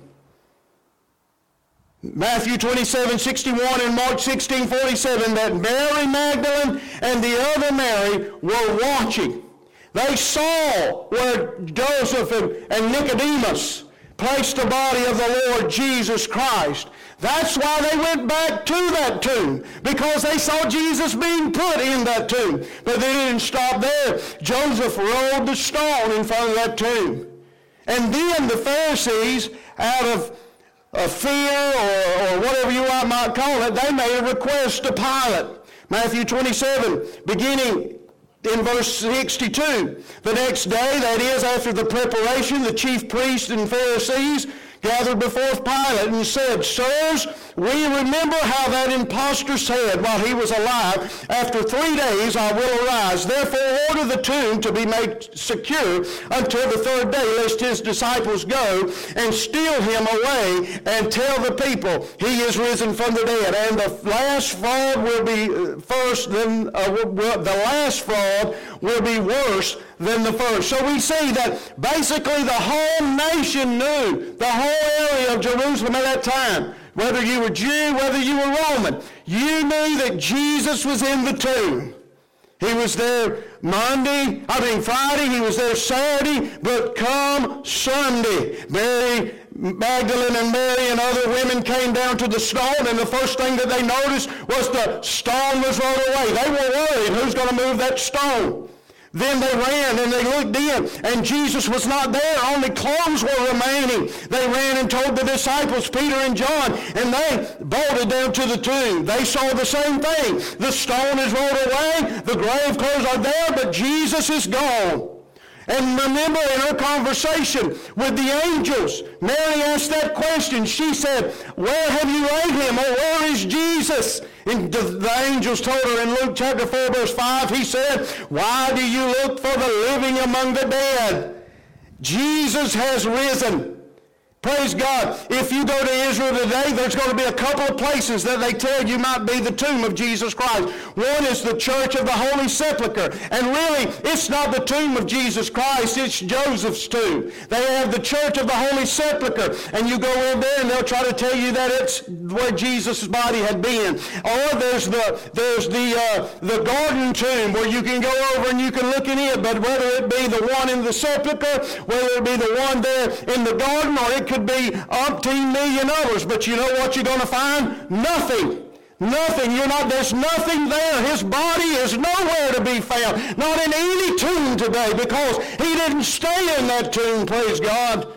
Matthew twenty-seven sixty-one and Mark sixteen forty-seven that Mary Magdalene and the other Mary were watching. They saw where Joseph and, and Nicodemus placed the body of the Lord Jesus Christ. That's why they went back to that tomb, because they saw Jesus being put in that tomb. But they didn't stop there. Joseph rolled the stone in front of that tomb. And then the Pharisees, out of of fear or, or whatever you might call it, they made a request to Pilate. Matthew twenty-seven, beginning in verse sixty-two. The next day, that is, after the preparation, the chief priests and Pharisees gathered before Pilate and said, Sirs, we remember how that impostor said while he was alive, after three days I will arise. Therefore order the tomb to be made secure until the third day, lest his disciples go and steal him away and tell the people he is risen from the dead. And the last fraud will be first, then uh, the last fraud will be worse than the first. So we see that basically the whole nation knew, the whole area of Jerusalem at that time, whether you were Jew, whether you were Roman, you knew that Jesus was in the tomb. He was there Monday, I mean Friday, he was there Saturday, but come Sunday, Mary Magdalene and Mary and other women came down to the stone, and the first thing that they noticed was the stone was rolled away. They were worried, who's going to move that stone? Then they ran and they looked in, and Jesus was not there. Only clothes were remaining. They ran and told the disciples, Peter and John, and they bolted down to the tomb. They saw the same thing. The stone is rolled away, the grave clothes are there, but Jesus is gone. And remember in her conversation with the angels, Mary asked that question. She said, where have you laid him? Or where is Jesus? And the, the angels told her in Luke chapter four, verse five, he said, why do you look for the living among the dead? Jesus has risen. Praise God. If you go to Israel today, there's going to be a couple of places that they tell you might be the tomb of Jesus Christ. One is the Church of the Holy Sepulchre. And really, it's not the tomb of Jesus Christ, it's Joseph's tomb. They have the Church of the Holy Sepulchre. And you go in there and they'll try to tell you that it's where Jesus' body had been. Or there's the there's the uh, the garden tomb where you can go over and you can look in it. But whether it be the one in the sepulchre, whether it be the one there in the garden, or it could be umpteen million others, but you know what you're going to find? Nothing. Nothing. You're not, there's nothing there. His body is nowhere to be found. Not in any tomb today, because he didn't stay in that tomb, praise God.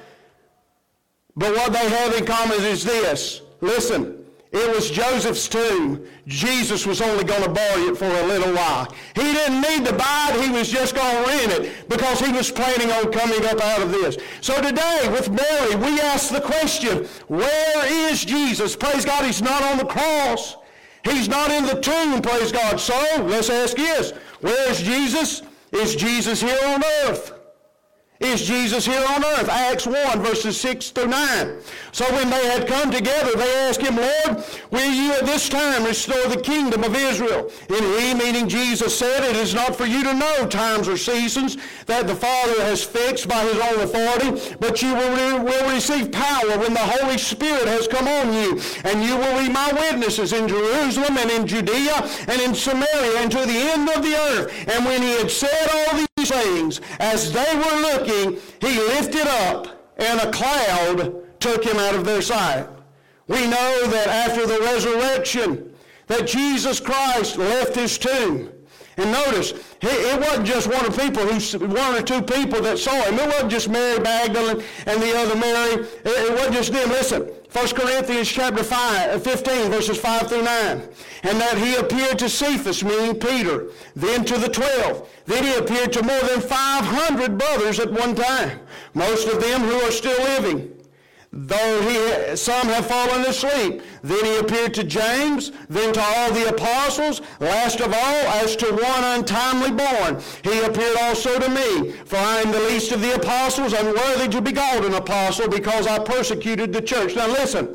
But what they have in common is this. Listen. It was Joseph's tomb. Jesus was only going to borrow it for a little while. He didn't need to buy it. He was just going to rent it because he was planning on coming up out of this. So today with Mary, we ask the question, where is Jesus? Praise God, he's not on the cross. He's not in the tomb, praise God. So let's ask this, where is Jesus? Is Jesus here on earth? Is Jesus here on earth? Acts one, verses six through nine. So when they had come together, they asked him, Lord, will you at this time restore the kingdom of Israel? And he, meaning Jesus, said, it is not for you to know times or seasons that the Father has fixed by his own authority, but you will, re- will receive power when the Holy Spirit has come on you. And you will be my witnesses in Jerusalem and in Judea and in Samaria and to the end of the earth. And when he had said all these things, as they were looking, he lifted up, and a cloud took him out of their sight. We know that after the resurrection, that Jesus Christ left his tomb. And notice, it wasn't just one of people who, one or two people that saw him. It wasn't just Mary Magdalene and the other Mary. It wasn't just them. Listen, First Corinthians chapter five, fifteen, verses five through nine. And that he appeared to Cephas, meaning Peter, then to the twelve. Then he appeared to more than five hundred brothers at one time, most of them who are still living, though he, some have fallen asleep. Then he appeared to James, then to all the apostles. Last of all, as to one untimely born, he appeared also to me. For I am the least of the apostles, unworthy to be called an apostle, because I persecuted the church. Now listen,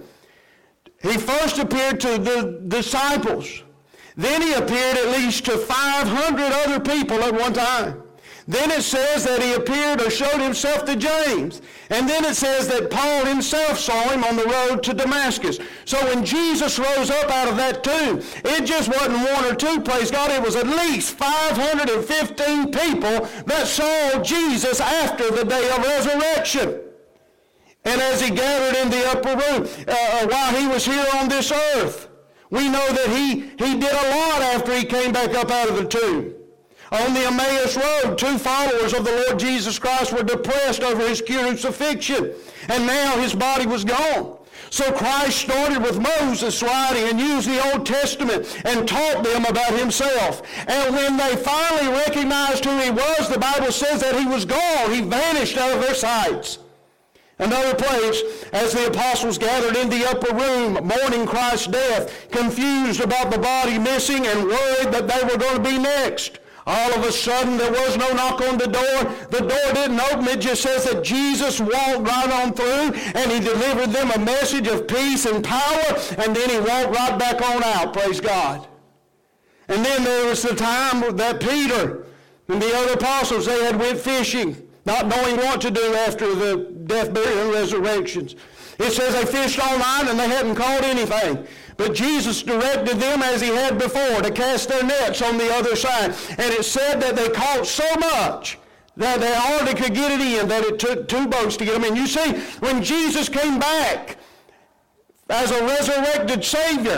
he first appeared to the disciples. Then he appeared at least to five hundred other people at one time. Then it says that he appeared or showed himself to James. And then it says that Paul himself saw him on the road to Damascus. So when Jesus rose up out of that tomb, it just wasn't one or two, praise God. It was at least five hundred fifteen people that saw Jesus after the day of resurrection. And as he gathered in the upper room, uh, while he was here on this earth, we know that he, he did a lot after he came back up out of the tomb. On the Emmaus Road, two followers of the Lord Jesus Christ were depressed over his crucifixion, and now his body was gone. So Christ started with Moses writing and used the Old Testament and taught them about himself. And when they finally recognized who he was, the Bible says that he was gone. He vanished out of their sights. Another place, as the apostles gathered in the upper room, mourning Christ's death, confused about the body missing and worried that they were going to be next. All of a sudden, there was no knock on the door. The door didn't open. It just says that Jesus walked right on through, and he delivered them a message of peace and power, and then he walked right back on out, praise God. And then there was the time that Peter and the other apostles, they had went fishing, not knowing what to do after the death, burial, and resurrections. It says they fished all night and they hadn't caught anything. But Jesus directed them as he had before to cast their nets on the other side. And it said that they caught so much that they hardly could get it in, that it took two boats to get them in. You see, when Jesus came back as a resurrected Savior,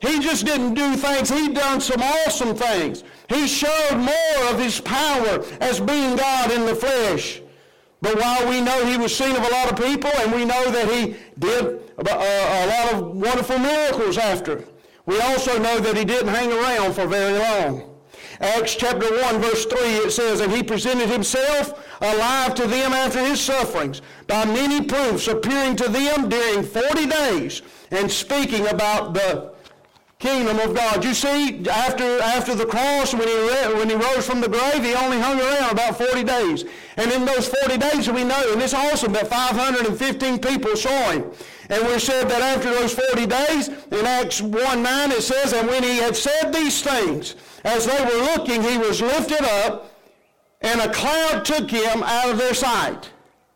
He just didn't do things. He done some awesome things. He showed more of his power as being God in the flesh. But while we know he was seen of a lot of people, and we know that he did a, a lot of wonderful miracles after, we also know that he didn't hang around for very long. Acts chapter one, verse three, it says, and he presented himself alive to them after his sufferings, by many proofs, appearing to them during forty days, and speaking about the kingdom of God. You see, after after the cross, when he re- when he rose from the grave, he only hung around about forty days. And in those forty days, we know, and it's awesome, that five hundred fifteen people saw him. And we said that after those forty days, in Acts one nine, it says, and when he had said these things, as they were looking, he was lifted up, and a cloud took him out of their sight.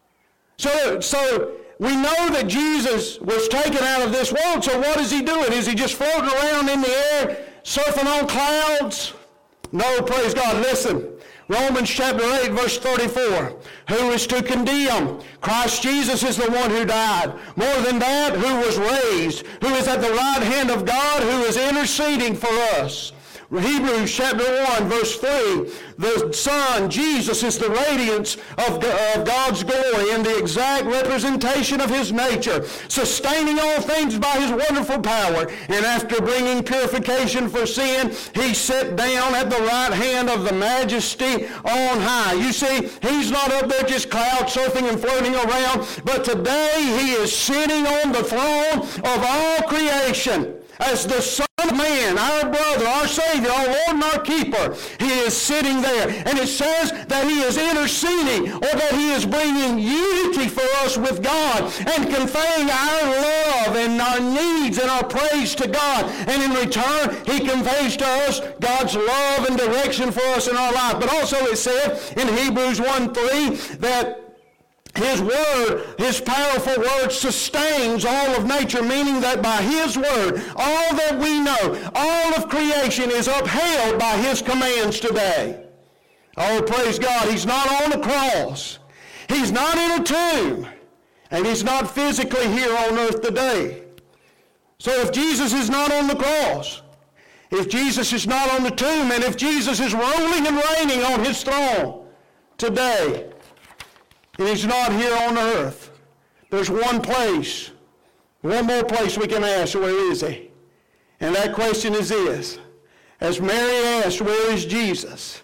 So, so we know that Jesus was taken out of this world, so what is he doing? Is he just floating around in the air, surfing on clouds? No, praise God. Listen, Romans chapter eight, verse thirty-four. Who is to condemn? Christ Jesus is the one who died. More than that, who was raised, who is at the right hand of God, who is interceding for us. Hebrews chapter one, verse three, the Son, Jesus, is the radiance of God's glory and the exact representation of his nature, sustaining all things by his wonderful power. And after bringing purification for sin, he sat down at the right hand of the majesty on high. You see, he's not up there just cloud surfing and floating around, but today he is sitting on the throne of all creation as the Son of Man, our brother, our Savior, our Lord and our Keeper. He is sitting there. And it says that he is interceding, or that he is bringing unity for us with God and conveying our love and our needs and our praise to God. And in return, he conveys to us God's love and direction for us in our life. But also it said in Hebrews one three that his word, his powerful word, sustains all of nature, meaning that by his word, all that we know, all of creation is upheld by his commands today. Oh, praise God. He's not on the cross. He's not in a tomb. And he's not physically here on earth today. So if Jesus is not on the cross, if Jesus is not on the tomb, and if Jesus is ruling and reigning on his throne today, and he's not here on earth, there's one place, one more place we can ask, where is he? And that question is this. As Mary asked, where is Jesus?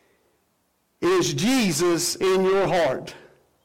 Is Jesus in your heart?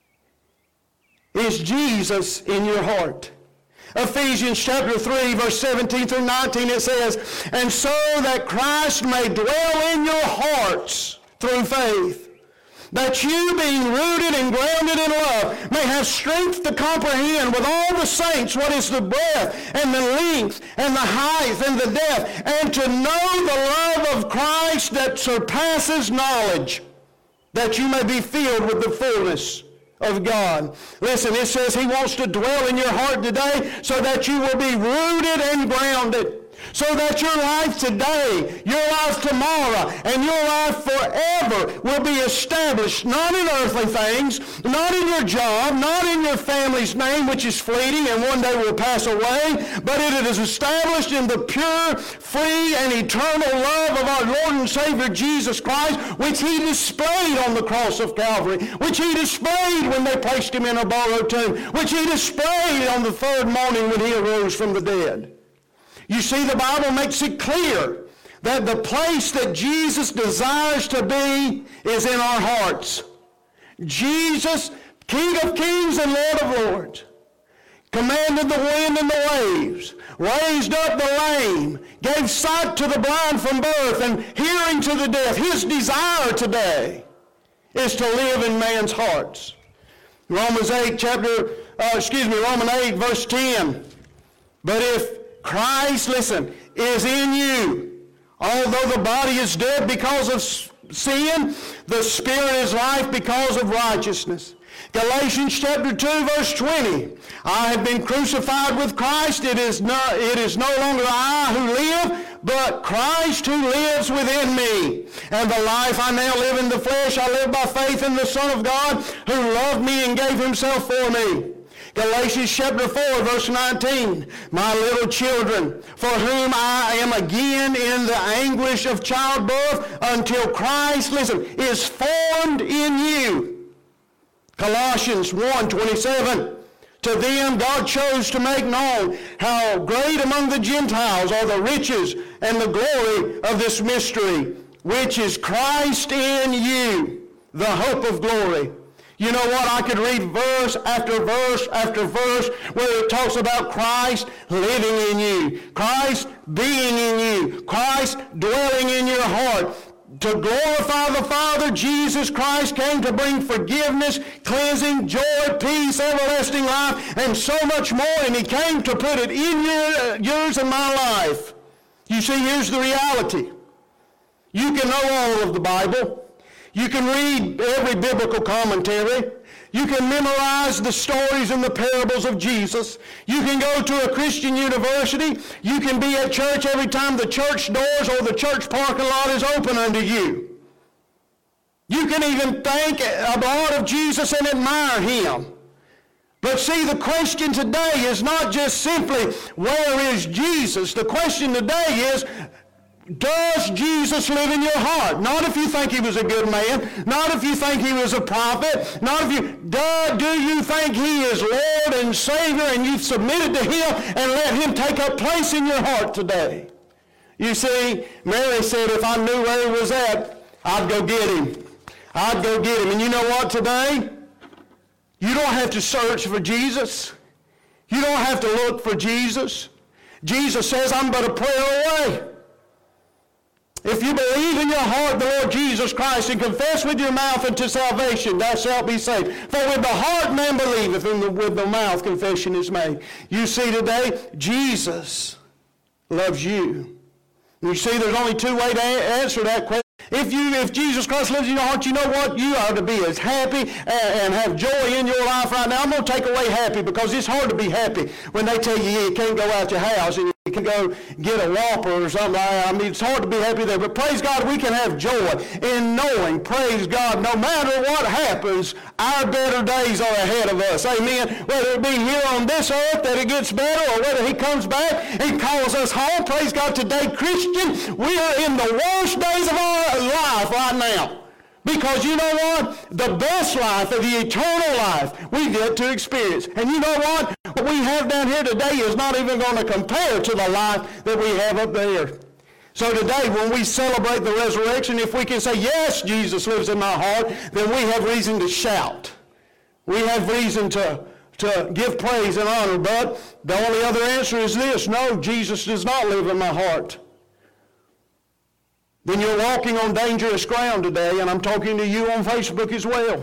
Is Jesus in your heart? Ephesians chapter three, verse seventeen through nineteen, it says, and so that Christ may dwell in your hearts through faith, that you, being rooted and grounded in love, may have strength to comprehend with all the saints what is the breadth and the length and the height and the depth, and to know the love of Christ that surpasses knowledge, that you may be filled with the fullness of God. Listen, it says he wants to dwell in your heart today so that you will be rooted and grounded. So that your life today, your life tomorrow, and your life forever will be established not in earthly things, not in your job, not in your family's name, which is fleeting and one day will pass away, but it is established in the pure, free, and eternal love of our Lord and Savior Jesus Christ, which he displayed on the cross of Calvary, which he displayed when they placed him in a borrowed tomb, which he displayed on the third morning when he arose from the dead. You see, the Bible makes it clear that the place that Jesus desires to be is in our hearts. Jesus, King of kings and Lord of lords, commanded the wind and the waves, raised up the lame, gave sight to the blind from birth, and hearing to the deaf. His desire today is to live in man's hearts. Romans eight, chapter, uh, excuse me, Romans eight, verse ten. But if Christ, listen, is in you, although the body is dead because of sin, the spirit is life because of righteousness. Galatians chapter two, verse twenty. I have been crucified with Christ. It is no, it is no longer I who live, but Christ who lives within me. And the life I now live in the flesh, I live by faith in the Son of God who loved me and gave himself for me. Galatians chapter four, verse nineteen, my little children, for whom I am again in the anguish of childbirth until Christ, listen, is formed in you. Colossians one, twenty-seven, to them God chose to make known how great among the Gentiles are the riches and the glory of this mystery, which is Christ in you, the hope of glory. You know what? I could read verse after verse after verse where it talks about Christ living in you, Christ being in you, Christ dwelling in your heart. To glorify the Father, Jesus Christ came to bring forgiveness, cleansing, joy, peace, everlasting life, and so much more. And he came to put it in your, yours and my life. You see, here's the reality. You can know all of the Bible. You can read every biblical commentary. You can memorize the stories and the parables of Jesus. You can go to a Christian university. You can be at church every time the church doors or the church parking lot is open unto you. You can even think a lot of Jesus and admire him. But see, the question today is not just simply, where is Jesus? The question today is, does Jesus live in your heart? Not if you think he was a good man, not if you think he was a prophet, not if you, do, do you think he is Lord and Savior and you've submitted to him and let him take up place in your heart today? You see, Mary said, if I knew where he was at, I'd go get him. I'd go get him. And you know what today? You don't have to search for Jesus. You don't have to look for Jesus. Jesus says, I'm but a prayer away. If you believe in your heart the Lord Jesus Christ and confess with your mouth unto salvation, thou shalt be saved. For with the heart man believeth, and with the mouth confession is made. You see today, Jesus loves you. You see, there's only two ways to answer that question. If you, if Jesus Christ lives in your heart, you know what? You ought to be as happy and, and have joy in your life right now. I'm going to take away happy because it's hard to be happy when they tell you you can't go out your house and you can go get a Whopper or something like that. I mean, it's hard to be happy there. But praise God, we can have joy in knowing, praise God, no matter what happens, our better days are ahead of us. Amen. Whether it be here on this earth that it gets better or whether he comes back and calls us home. Praise God, today, Christian, we are in the worst days of our life right now. Because you know what? The best life, of the eternal life, we get to experience. And you know what? What we have down here today is not even going to compare to the life that we have up there. So today, when we celebrate the resurrection, if we can say, yes, Jesus lives in my heart, then we have reason to shout. We have reason to, to give praise and honor. But the only other answer is this: no, Jesus does not live in my heart. Then you're walking on dangerous ground today, and I'm talking to you on Facebook as well.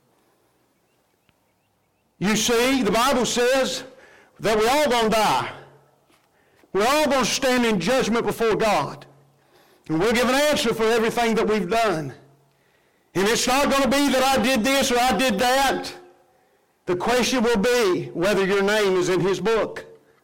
You see, the Bible says that we're all going to die. We're all going to stand in judgment before God. And we'll give an answer for everything that we've done. And it's not going to be that I did this or I did that. The question will be whether your name is in his book.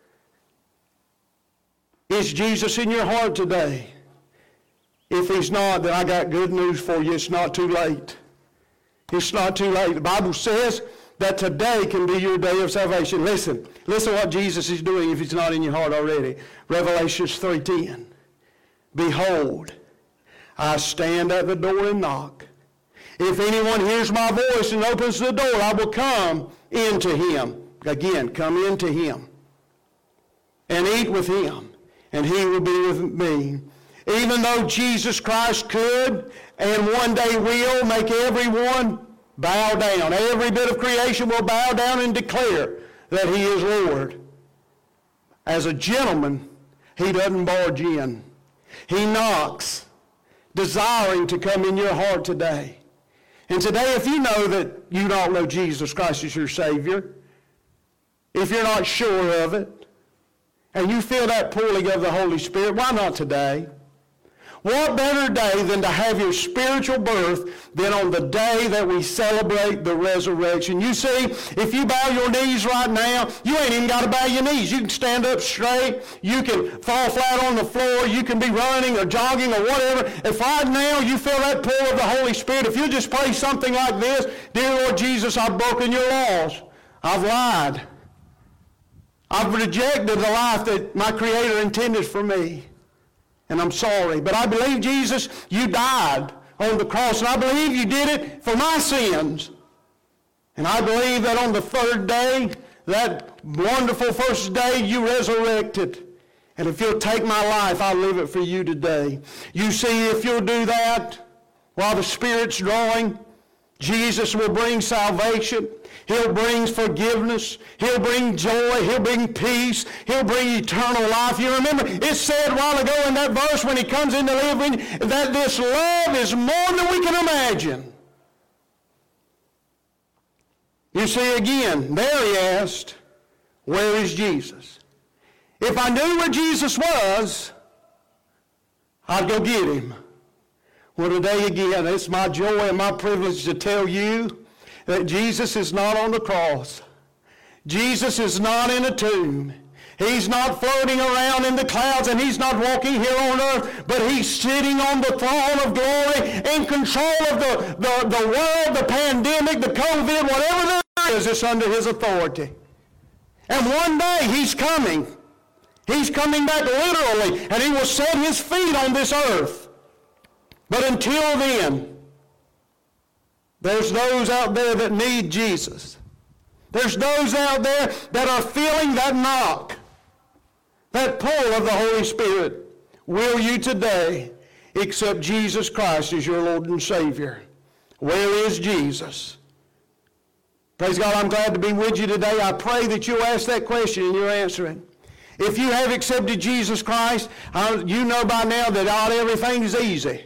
Is Jesus in your heart today? If he's not, then I got good news for you. It's not too late. It's not too late. The Bible says that today can be your day of salvation. Listen. Listen to what Jesus is doing if it's not in your heart already. Revelation three ten. Behold, I stand at the door and knock. If anyone hears my voice and opens the door, I will come into him. Again, come into him. And eat with him. And he will be with me. Even though Jesus Christ could and one day will make everyone bow down. Every bit of creation will bow down and declare that he is Lord. As a gentleman, he doesn't barge in. He knocks, desiring to come in your heart today. And today, if you know that you don't know Jesus Christ as your Savior, if you're not sure of it, and you feel that pulling of the Holy Spirit, why not today? What better day than to have your spiritual birth than on the day that we celebrate the resurrection? You see, if you bow your knees right now, you ain't even got to bow your knees. You can stand up straight. You can fall flat on the floor. You can be running or jogging or whatever. If right now you feel that pull of the Holy Spirit, if you just pray something like this: Dear Lord Jesus, I've broken your laws. I've lied. I've rejected the life that my Creator intended for me. And I'm sorry. But I believe, Jesus, you died on the cross. And I believe you did it for my sins. And I believe that on the third day, that wonderful first day, you resurrected. And if you'll take my life, I'll live it for you today. You see, if you'll do that, while the Spirit's drawing, Jesus will bring salvation. He'll bring forgiveness. He'll bring joy. He'll bring peace. He'll bring eternal life. You remember, it said a while ago in that verse when he comes in to live in you, that this love is more than we can imagine. You see, again, there he asked, where is Jesus? If I knew where Jesus was, I'd go get him. Well, today again, it's my joy and my privilege to tell you that Jesus is not on the cross. Jesus is not in a tomb. He's not floating around in the clouds, and he's not walking here on earth, but he's sitting on the throne of glory in control of the, the, the world, the pandemic, the COVID, whatever there is, it's under his authority. And one day he's coming. He's coming back literally, and he will set his feet on this earth. But until then, there's those out there that need Jesus. There's those out there that are feeling that knock, that pull of the Holy Spirit. Will you today accept Jesus Christ as your Lord and Savior? Where is Jesus? Praise God, I'm glad to be with you today. I pray that you'll ask that question and you'll answer it. If you have accepted Jesus Christ, you know by now that not everything is easy.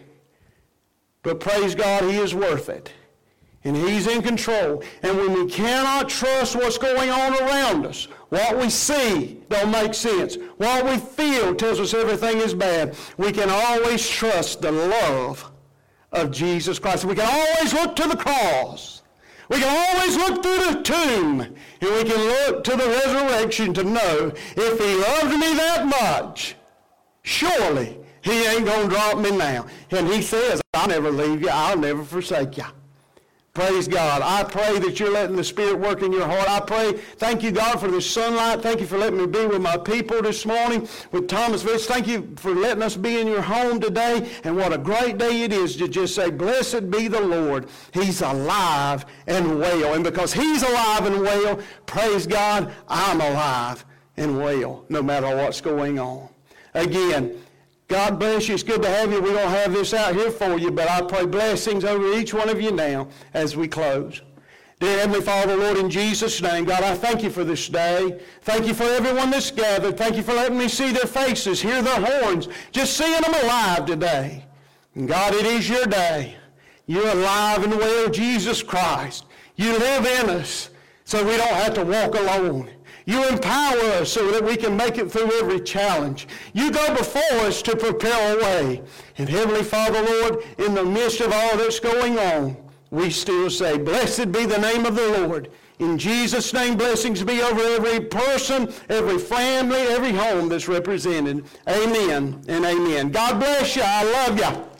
But praise God, he is worth it. And he's in control. And when we cannot trust what's going on around us, what we see don't make sense, what we feel tells us everything is bad, we can always trust the love of Jesus Christ. We can always look to the cross. We can always look through the tomb. And we can look to the resurrection to know if he loved me that much, surely he ain't going to drop me now. And he says, I'll never leave you. I'll never forsake you. Praise God. I pray that you're letting the Spirit work in your heart. I pray, thank you, God, for this sunlight. Thank you for letting me be with my people this morning, with Thomas Fitz. Thank you for letting us be in your home today. And what a great day it is to just say, blessed be the Lord. He's alive and well. And because he's alive and well, praise God, I'm alive and well, no matter what's going on. Again, God bless you. It's good to have you. We don't have this out here for you, but I pray blessings over each one of you now as we close. Dear Heavenly Father, Lord, in Jesus' name, God, I thank you for this day. Thank you for everyone that's gathered. Thank you for letting me see their faces, hear their horns, just seeing them alive today. And God, it is your day. You're alive and well, Jesus Christ. You live in us so we don't have to walk alone. You empower us so that we can make it through every challenge. You go before us to prepare a way. And Heavenly Father, Lord, in the midst of all that's going on, we still say, blessed be the name of the Lord. In Jesus' name, blessings be over every person, every family, every home that's represented. Amen and amen. God bless you. I love you.